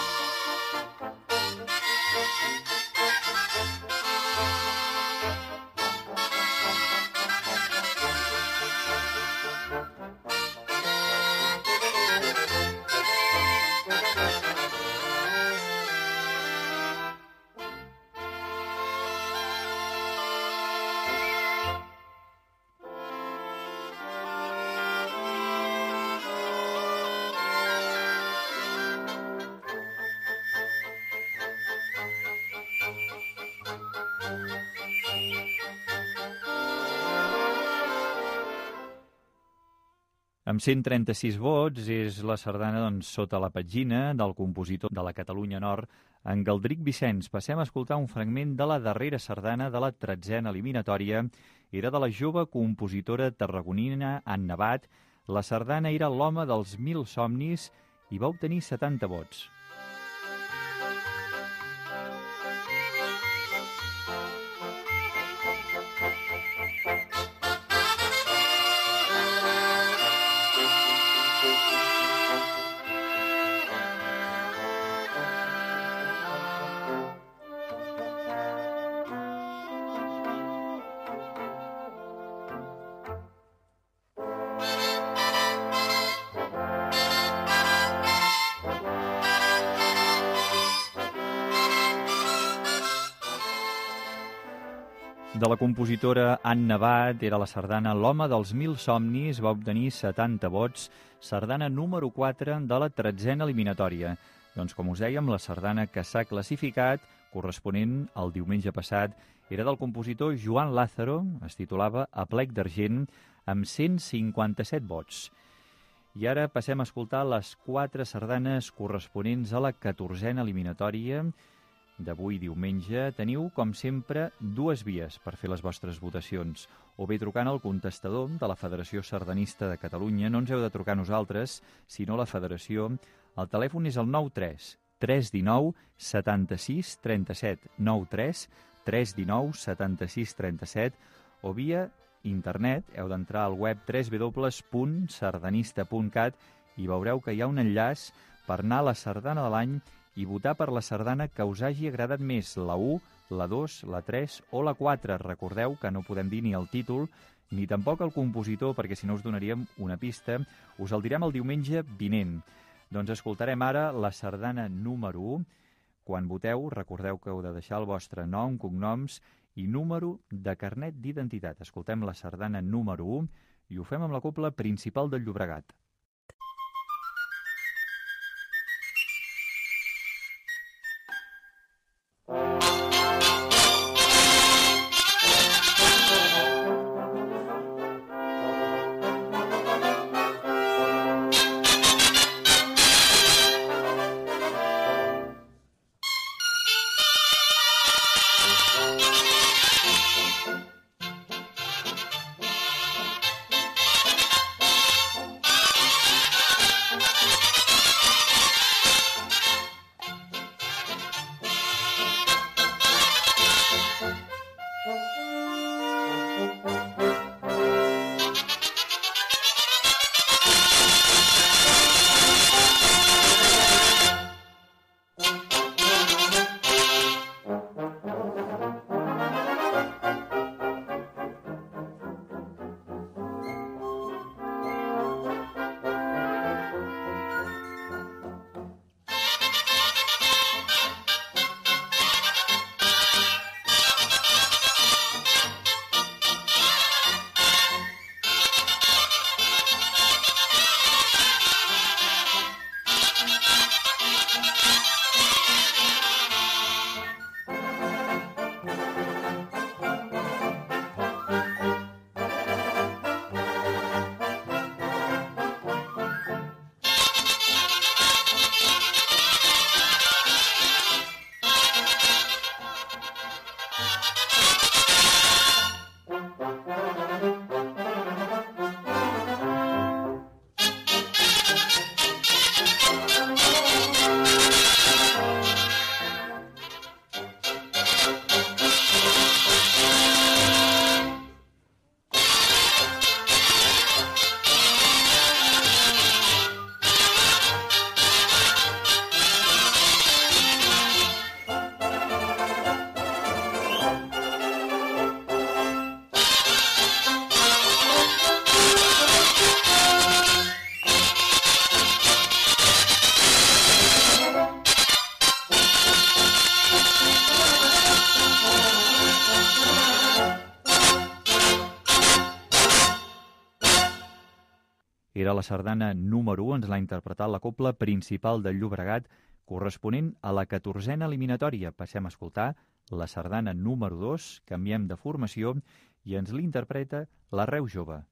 Amb cent trenta-sis vots és la sardana doncs, Sota la petxina del compositor de la Catalunya Nord, en Galdric Vicenç. Passem a escoltar un fragment de la darrera sardana de la tretzena eliminatòria. Era de la jove compositora tarragonina Anna Abad. La sardana era L'home dels mil somnis i va obtenir setanta vots. De la compositora Anna Abad era la sardana L'home dels mil somnis, va obtenir setanta vots, sardana número quatre de la tretzena eliminatòria. Doncs com us dèiem, la sardana que s'ha classificat, corresponent al diumenge passat, era del compositor Joan Lázaro, es titulava Aplec d'Argent, amb cent cinquanta-set vots. I ara passem a escoltar les quatre sardanes corresponents a la catorzena eliminatòria d'avui diumenge. Teniu, com sempre, dues vies per fer les vostres votacions. O bé trucant al contestador de la Federació Sardanista de Catalunya, no ens heu de trucar nosaltres, sinó la Federació. El telèfon és el nou tres tres un nou setanta-sis trenta-set, nou tres tres un nou setanta-sis trenta-set, o via internet, heu d'entrar al web w w w punt sardanista punt cat i veureu que hi ha un enllaç per anar a la sardana de l'any i votar per la sardana que us hagi agradat més, la u, la dos, la tres o la quatre. Recordeu que no podem dir ni el títol ni tampoc el compositor, perquè si no us donaríem una pista. Us el direm el diumenge vinent. Doncs escoltarem ara la sardana número u. Quan voteu, recordeu que heu de deixar el vostre nom, cognoms i número de carnet d'identitat. Escoltem la sardana número u i ho fem amb la cobla Principal del Llobregat. Era la sardana número u, ens l'ha interpretat la Cobla Principal del Llobregat, corresponent a la catorzena eliminatòria. Passem a escoltar la sardana número dos, canviem de formació, i ens l'interpreta la Reus Jove.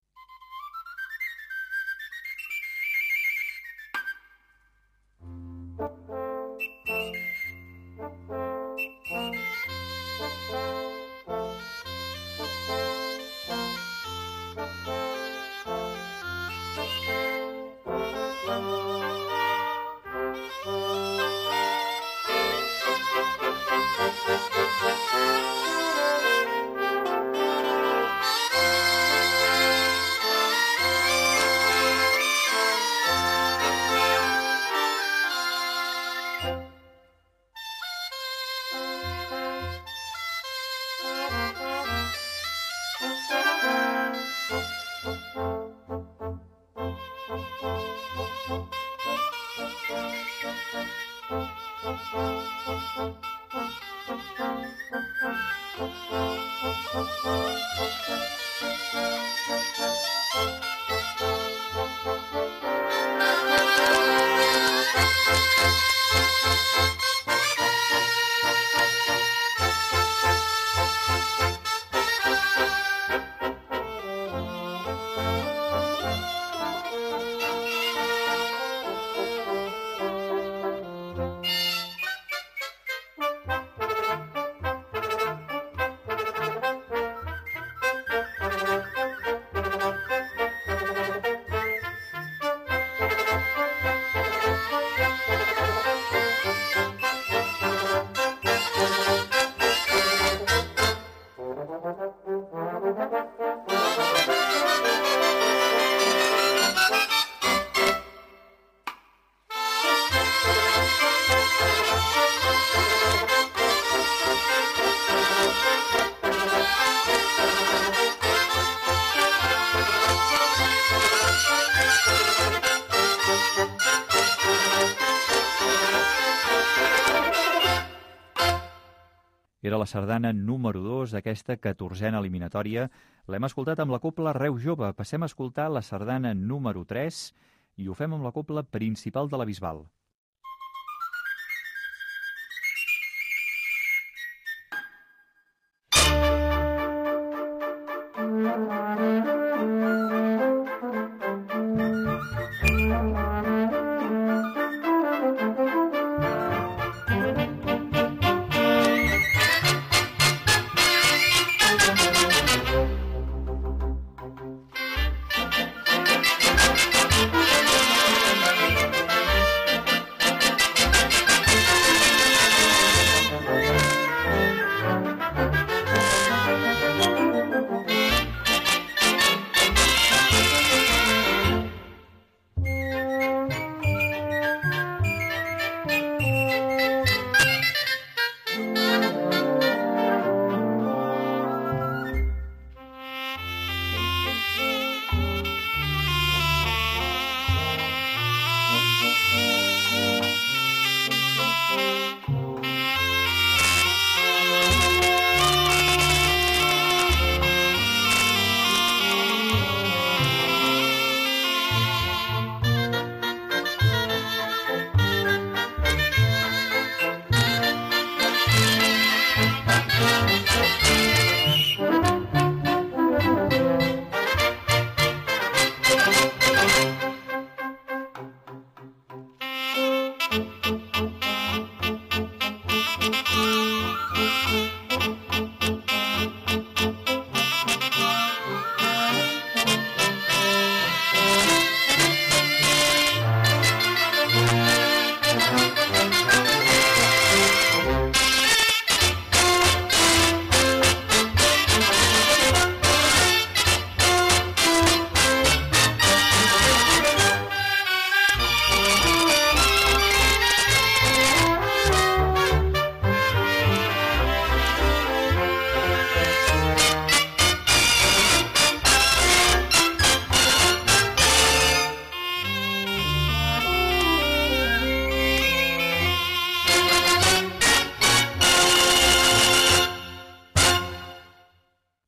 Era la sardana número dos d'aquesta catorzena eliminatòria. L'hem escoltat amb la Cobla Reus Jove. Passem a escoltar la sardana número tres i ho fem amb la Cobla Principal de la Bisbal.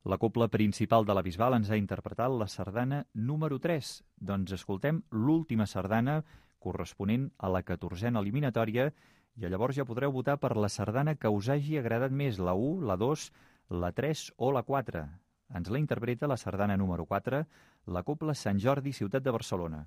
La cobla principal de la Bisbal ens ha interpretat la sardana número tres. Doncs escoltem l'última sardana corresponent a la catorzena eliminatòria i llavors ja podreu votar per la sardana que us hagi agradat més, la u, la dos, la tres o la quatre. Ens la interpreta la sardana número quatre, la cobla Sant Jordi, ciutat de Barcelona.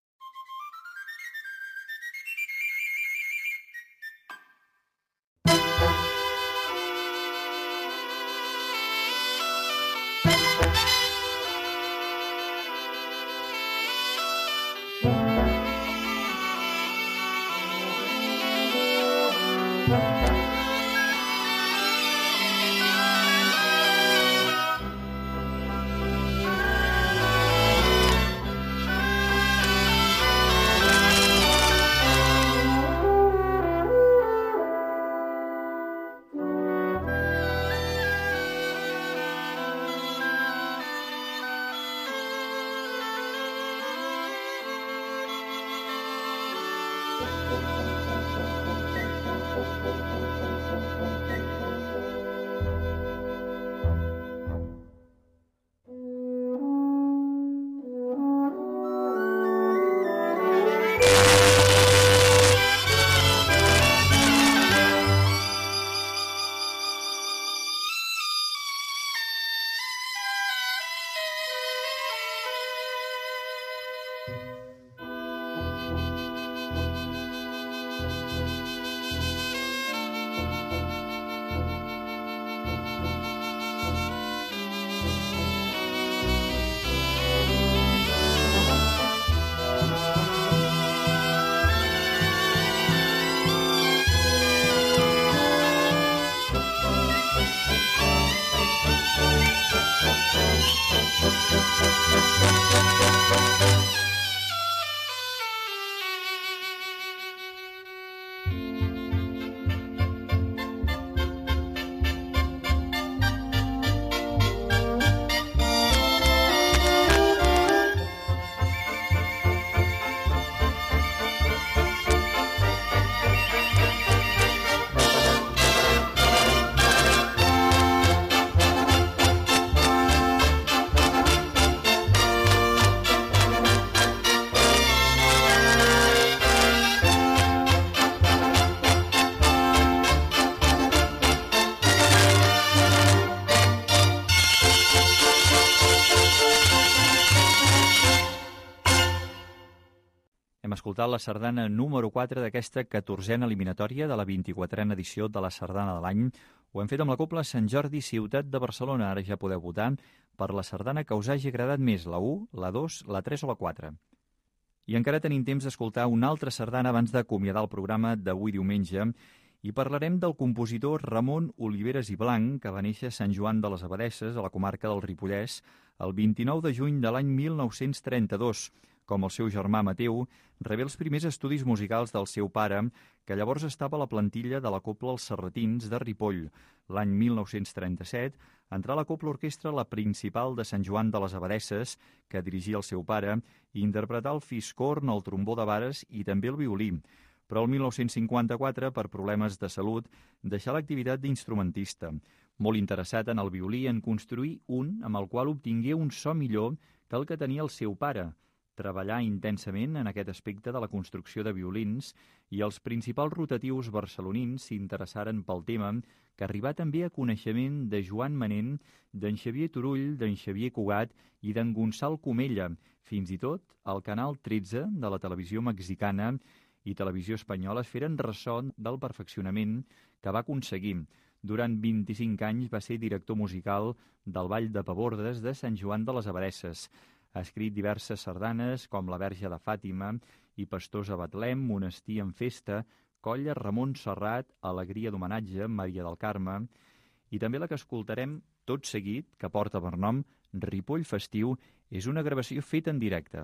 Hem escoltat la sardana número quatre d'aquesta catorzena eliminatòria de la vint-i-quatrena edició de la Sardana de l'Any. Ho hem fet amb la cobla Sant Jordi, ciutat de Barcelona. Ara ja podeu votar per la sardana que us hagi agradat més, la u, la dos, la tres o la quatre. I encara tenim temps d'escoltar una altra sardana abans d'acomiadar el programa d'avui diumenge i parlarem del compositor Ramon Oliveres i Blanc, que va néixer a Sant Joan de les Abadesses, a la comarca del Ripollès, el vint-i-nou de juny de l'any mil nou-cents trenta-dos. Com el seu germà Mateu, rebé els primers estudis musicals del seu pare, que llavors estava a la plantilla de la cobla Els Serratins de Ripoll. L'any mil nou-cents trenta-set entrà a la cobla orquestra la principal de Sant Joan de les Abadesses, que dirigia el seu pare, i interpretà el fiscorn, el trombó de vares i també el violí. Però el mil nou-cents cinquanta-quatre, per problemes de salut, deixà l'activitat d'instrumentista. Molt interessat en el violí, en construir un amb el qual obtingué un so millor que el que tenia el seu pare. Treballà intensament en aquest aspecte de la construcció de violins i els principals rotatius barcelonins s'interessaren pel tema, que arribà també a coneixement de Joan Manent, d'en Xavier Turull, d'en Xavier Cugat i d'en Gonçal Comella, fins i tot el Canal tretze de la televisió mexicana i televisió espanyola es feren ressò del perfeccionament que va aconseguir. Durant vint-i-cinc anys va ser director musical del Ball de Pabordes de Sant Joan de les Abadesses. Ha escrit diverses sardanes, com La Verge de Fàtima i Pastors a Betlem, Monestir en festa, Colla Ramon Serrat, Alegria d'homenatge, Maria del Carme, i també la que escoltarem tot seguit, que porta per nom Ripoll Festiu, és una gravació feta en directe.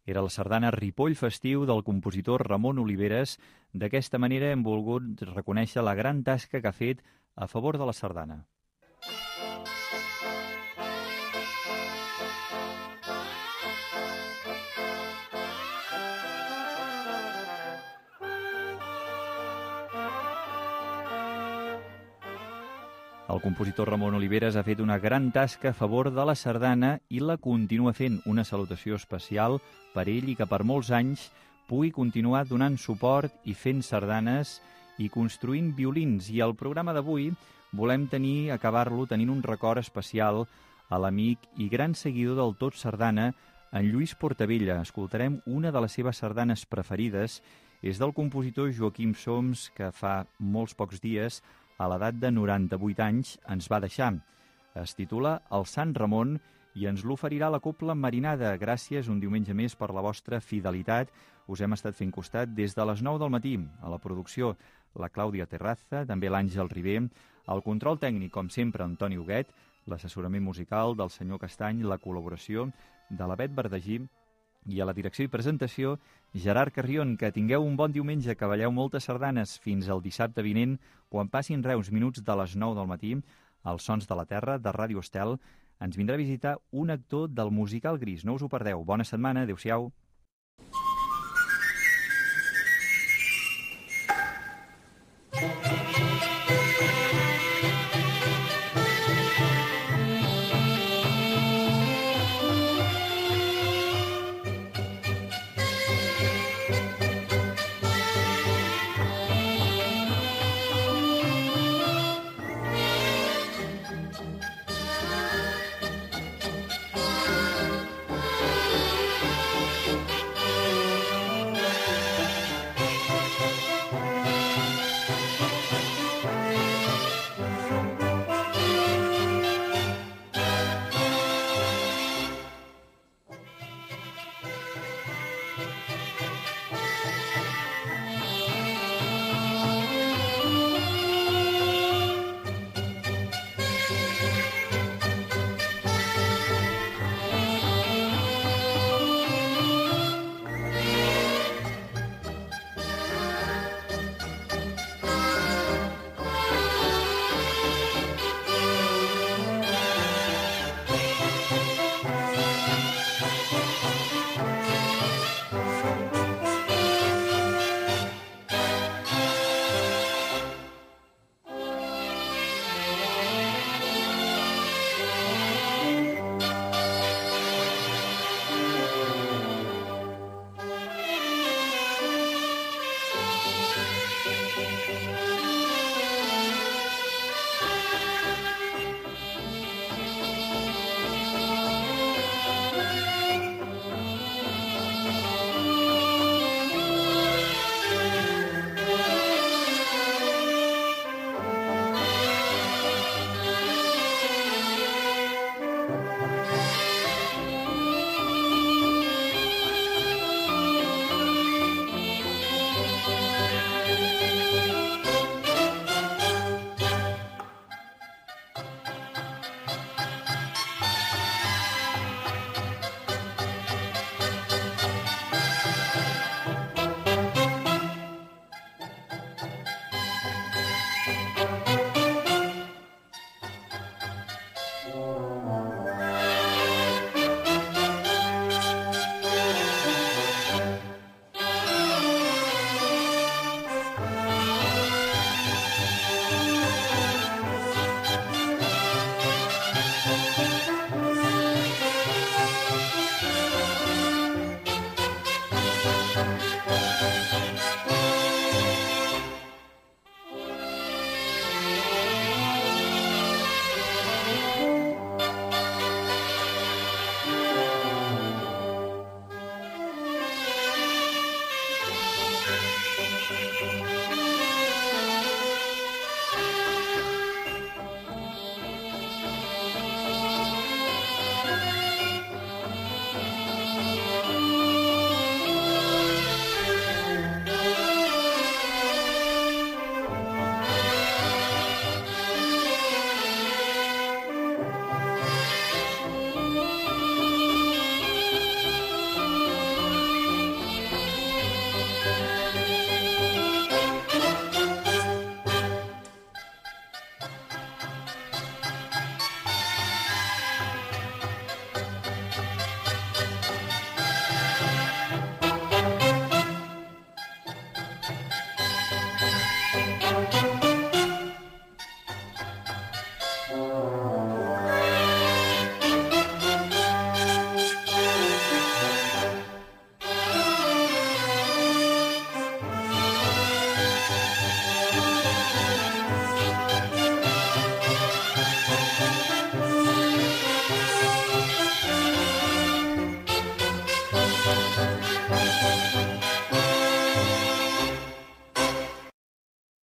Era la sardana Ripoll Festiu del compositor Ramon Oliveres. D'aquesta manera hem volgut reconèixer la gran tasca que ha fet a favor de la sardana. El compositor Ramon Oliveres ha fet una gran tasca a favor de la sardana i la continua fent. Una salutació especial per ell i que per molts anys pugui continuar donant suport i fent sardanes i construint violins. I el programa d'avui volem tenir, acabar-lo tenint un record especial a l'amic i gran seguidor del tot sardana, en Lluís Portavella. Escoltarem una de les seves sardanes preferides. És del compositor Joaquim Soms, que fa molts pocs dies, a l'edat de noranta-vuit anys, ens va deixar. Es titula El Sant Ramon i ens l'oferirà la Cobla Marinada. Gràcies un diumenge més per la vostra fidelitat. Us hem estat fent costat des de les nou del matí. A la producció, la Clàudia Terraza, també l'Àngel Ribé, el control tècnic, com sempre, Antoni Huguet, l'assessorament musical del senyor Castany, la col·laboració de la Bet Verdagí i a la direcció i presentació, Gerard Carrion. Que tingueu un bon diumenge, que balleu moltes sardanes fins al dissabte vinent, quan passin re uns minuts de les nou del matí, als Sons de la Terra, de Ràdio Estel, ens vindrà a visitar un actor del musical Gris. No us ho perdeu. Bona setmana, adéu-siau.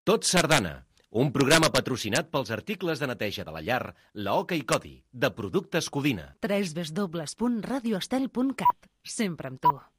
Tot Sardana, un programa patrocinat pels articles de neteja de la llar, la Oca i Codi, de Productes Codina. w w w punt radioestel punt cat. Sempre amb tu.